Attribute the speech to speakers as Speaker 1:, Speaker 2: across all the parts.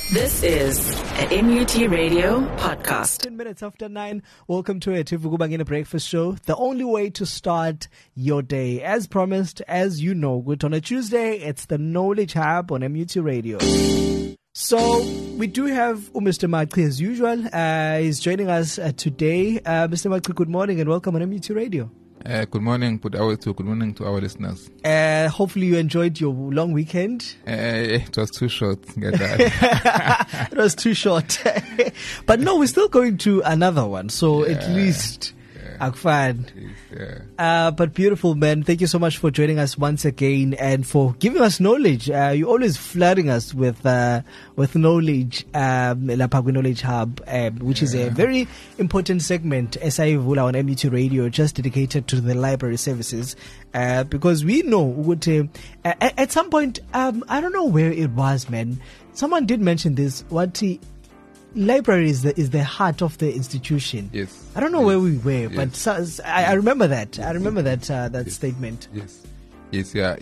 Speaker 1: This is a MUT Radio podcast.
Speaker 2: 10 minutes after 9. Welcome to a Tivukubangina Breakfast Show. The only way to start your day. As promised, as you know, good on a Tuesday, it's the Knowledge Hub on MUT Radio. So we do have Mr. Makri as usual. He's joining us today. Mr. Makri, good morning and welcome on MUT Radio.
Speaker 3: Good morning, good morning to our listeners.
Speaker 2: Hopefully you enjoyed your long weekend.
Speaker 3: It was too short. Get that.
Speaker 2: It was too short. But no, we're still going to another one. So at least, Akfan. But beautiful, man. Thank you so much for joining us once again and for giving us knowledge. You're always flooding us with knowledge, Lapagwe Knowledge Hub, which is a very important segment, SI Vula on MUT Radio, just dedicated to the library services. Because we know, at some point, I don't know where it was, man. Someone did mention this, library is the heart of the institution.
Speaker 3: Yes.
Speaker 2: I don't know where we were, but I remember that. I remember that statement.
Speaker 3: Yes. Yeah.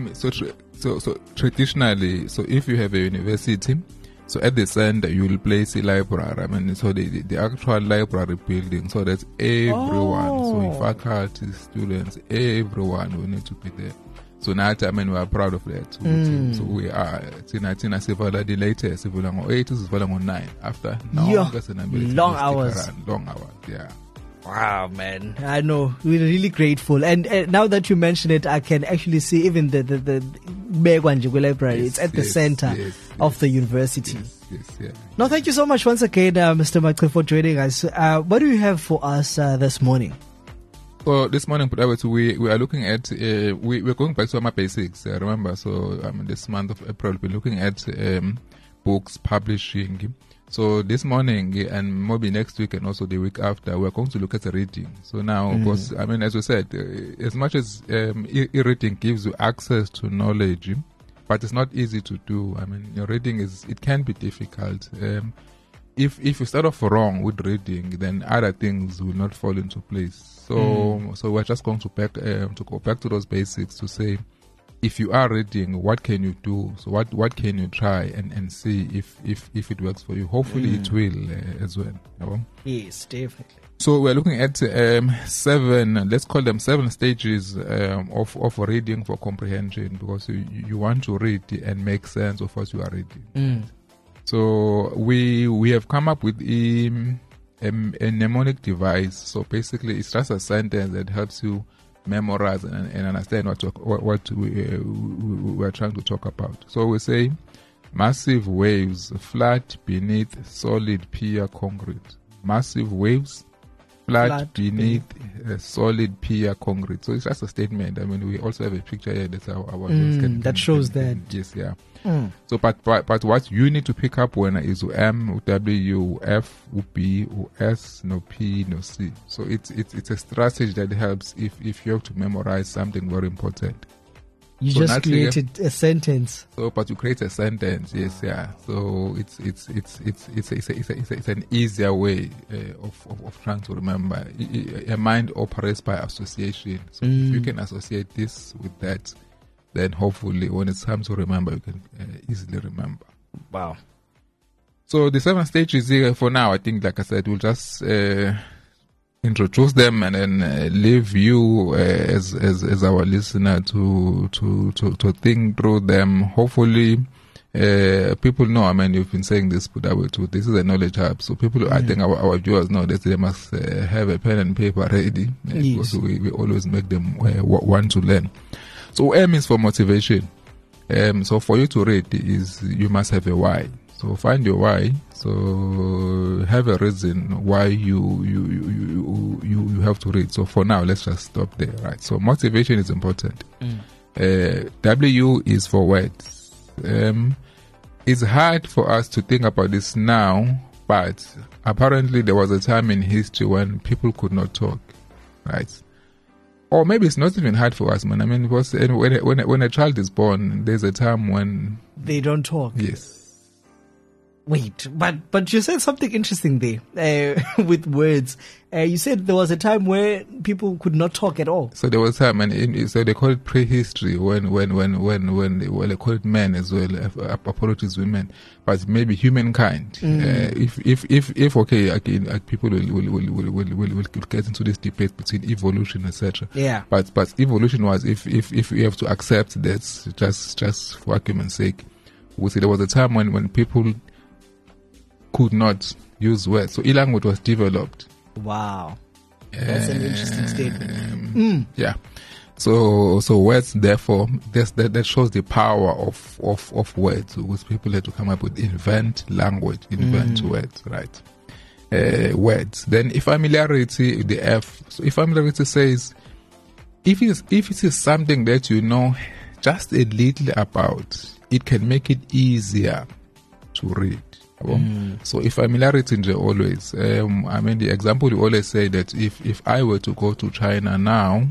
Speaker 3: So traditionally, so if you have a university, so at the center you will place a library. I mean, so the actual library building. So that's everyone. So faculty, students, everyone will need to be there. So now, I mean, we are proud of that. So we are. Tina Sivala the latest. Sivala on 8, Sivala on 9. After now,
Speaker 2: long hours.
Speaker 3: Long hours. Yeah.
Speaker 2: Wow, man! I know, we're really grateful. And now that you mention it, I can actually see even the Begwanjigo Library. It's at the center of the university.
Speaker 3: Yes.
Speaker 2: No, thank you so much once again, Mr. Makri, for joining us. What do you have for us this morning?
Speaker 3: So this morning, we are looking at we're going back to our basics. Remember, so this month of April we're looking at books publishing. So this morning and maybe next week and also the week after, we're going to look at the reading. So now, because as we said, as much as e-reading gives you access to knowledge, but it's not easy to do. I mean, your reading it can be difficult. If you start off wrong with reading, then other things will not fall into place. So we're just going to go back to those basics to say, if you are reading, what can you do? So what can you try and see if it works for you? Hopefully it will as well. You know?
Speaker 2: Yes, definitely.
Speaker 3: So we're looking at 7, let's call them 7 stages of reading for comprehension, because you want to read and make sense of what you are reading. So we have come up with a mnemonic device. So basically, it's just a sentence that helps you memorize and understand what we are trying to talk about. So we say, massive waves flat beneath solid pier concrete. Massive waves flat beneath solid pier concrete. So it's just a statement. I mean, we also have a picture here that's our
Speaker 2: that shows that.
Speaker 3: Yes, yeah. So, but what you need to pick up when is M, W, F, B, S, no P, no C. So it's a strategy that helps if you have to memorize something very important.
Speaker 2: You so just created a sentence.
Speaker 3: So, but you create a sentence, yes, yeah. So it's an easier way of trying to remember. Your mind operates by association. So if you can associate this with that, then hopefully when it's time to remember, you can easily remember.
Speaker 2: Wow.
Speaker 3: So the 7 stages here for now, I think, like I said, we'll just introduce them and then leave you as our listener to think through them. Hopefully, people know. I mean, you've been saying this, but this is a knowledge hub. So people, I think our viewers know that they must have a pen and paper ready, because we always make them want to learn. So M is for motivation. So for you to read you must have a why. So find your why. So have a reason why you have to read. So for now, let's just stop there, right? So motivation is important. W is for words. It's hard for us to think about this now, but apparently there was a time in history when people could not talk, right? Or maybe it's not even hard for us, man. I mean, because when a child is born, there's a time when
Speaker 2: they don't talk.
Speaker 3: Yes.
Speaker 2: Wait, but you said something interesting there with words. You said there was a time where people could not talk at all.
Speaker 3: So there was time, and so they call it prehistory when they call it men as well. Apologies, women, but maybe humankind. If okay, again, people will get into this debate between evolution, etc.
Speaker 2: Yeah.
Speaker 3: But evolution was if you have to accept that, just for argument's sake, we say there was a time when people could not use words. So language was developed.
Speaker 2: Wow. That's an interesting statement.
Speaker 3: Yeah. So words, therefore, that shows the power of words. Because people had to come up with invent language, invent words, right? Words. Then familiarity, the F. So familiarity says, if it is something that you know just a little about, it can make it easier to read. So if familiarity nje always, the example you always say that if I were to go to China now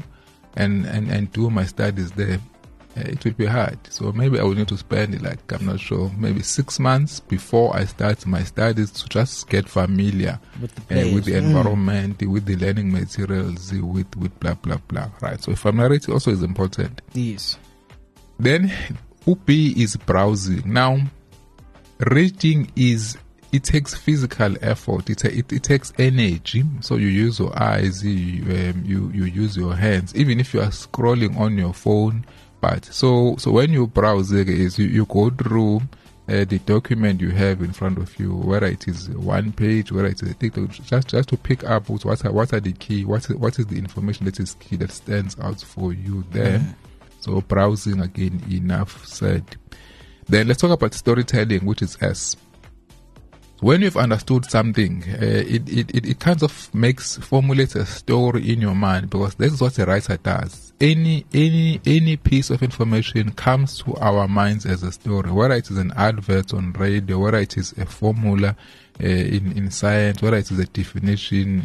Speaker 3: and do my studies there, it would be hard. So maybe I would need to spend I'm not sure, maybe 6 months before I start my studies to just get familiar
Speaker 2: with the
Speaker 3: environment, with the learning materials, with blah blah blah. Right. So familiarity also is important.
Speaker 2: Yes.
Speaker 3: Then B is browsing. Now, reading it takes physical effort. It takes energy. So you use your eyes, you use your hands, even if you are scrolling on your phone. But so when you browse, you go through the document you have in front of you, whether it is one page, whether it is a TikTok, just to pick up what are the key, what is the information that is key that stands out for you there. So browsing, again, enough said. Then let's talk about storytelling, which is S. When you've understood something, it kind of formulates a story in your mind, because this is what a writer does. Any piece of information comes to our minds as a story, whether it is an advert on radio, whether it is a formula in science, whether it is a definition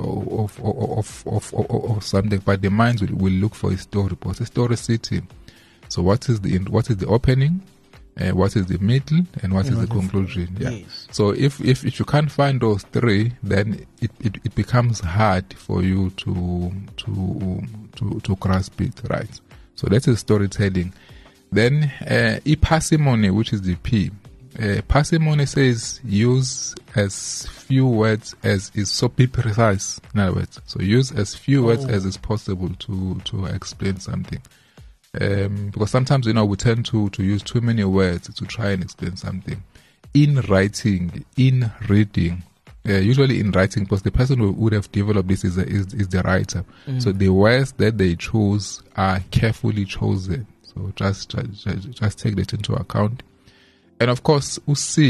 Speaker 3: of something. But the minds will look for a story, because a story sitting. So what is the opening? What is the middle, and what is the conclusion? Yeah.
Speaker 2: Yes.
Speaker 3: So if you can't find those three, then it becomes hard for you to grasp it, right? So that is storytelling. Then parsimony, which is the P. Parsimony says use as few words as is, so be precise. In other words, so use as few words as is possible to explain something. Because sometimes, we tend to use too many words to try and explain something. In writing, in reading, usually in writing, because the person who would have developed this is the writer. So the words that they choose are carefully chosen. So just take that into account. And of course,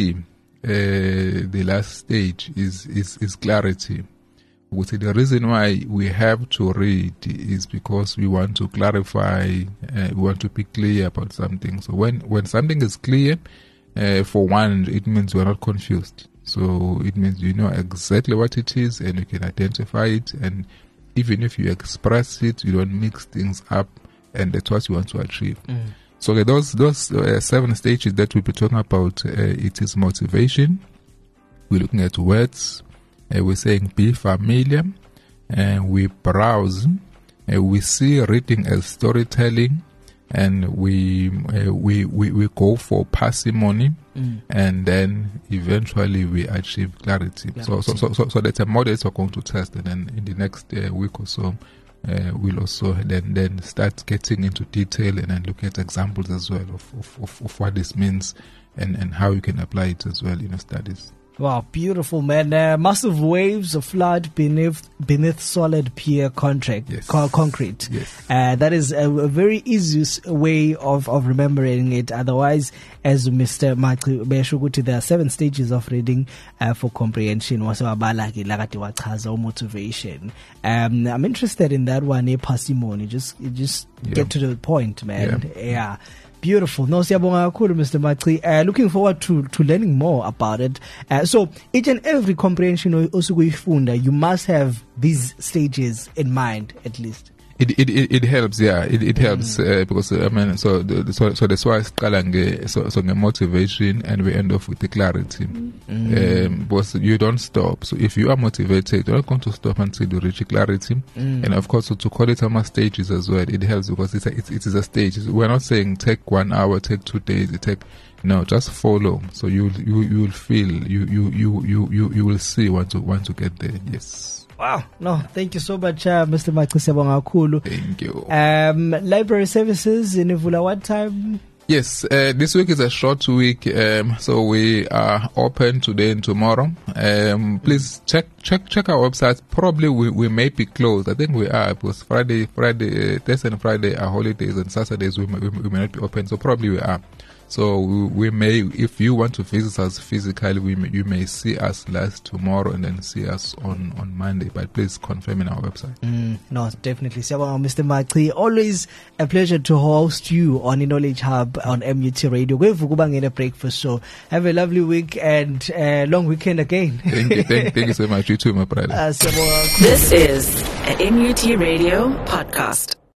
Speaker 3: the last stage is clarity. The reason why we have to read is because we want to clarify, we want to be clear about something. So when something is clear, for one, it means we're not confused. So it means you know exactly what it is and you can identify it. And even if you express it, you don't mix things up, and that's what you want to achieve. So those 7 stages that we'll be talking about, it is motivation. We're looking at words. We're saying be familiar, and we browse, we see reading as storytelling, and we go for parsimony, and then eventually we achieve clarity. So that's a model that we're going to test, and then in the next week or so, we'll also then start getting into detail and then look at examples as well of what this means and how you can apply it as well in your studies.
Speaker 2: Wow, beautiful, man. Massive waves of flood beneath solid pier concrete.
Speaker 3: Yes.
Speaker 2: That is a very easy way of remembering it. Otherwise, as Mr. Maqi beshukuthi, there are 7 stages of reading for comprehension. Motivation. I'm interested in that one, parsimony. Just get to the point, man. Yeah. Beautiful. No, siyabonga kakhulu, Mr. Maqi. Looking forward to learning more about it. So each and every comprehension osukuyifunda, you must have these stages in mind, at least.
Speaker 3: It helps, yeah. It helps because I mean, so that's why so motivation, and we end off with the clarity. Because you don't stop. So if you are motivated, you're not going to stop until you reach clarity. And of course, so to call it some stages as well, it helps because it is a stage. We're not saying take 1 hour, take 2 days, no, just follow. So you will feel you will see want to get there. Yes.
Speaker 2: Wow. No, thank you so much, Mr. Michael Sebonga.
Speaker 3: Thank you.
Speaker 2: Library services in Ivula, what time?
Speaker 3: Yes, this week is a short week, so we are open today and tomorrow. Please check our website. Probably we may be closed. I think we are, because Thursday and Friday are holidays, and Saturdays we may not be open. So probably we are. So we may, if you want to visit us physically, you may see us last tomorrow and then see us on Monday. But please confirm in our website.
Speaker 2: No, definitely. Mr. Makli, always a pleasure to host you on the Knowledge Hub on MUT Radio. We're in a breakfast, so have a lovely week and long weekend again.
Speaker 3: Thank you. Thank you so much. You too, my brother.
Speaker 1: This is an MUT Radio podcast.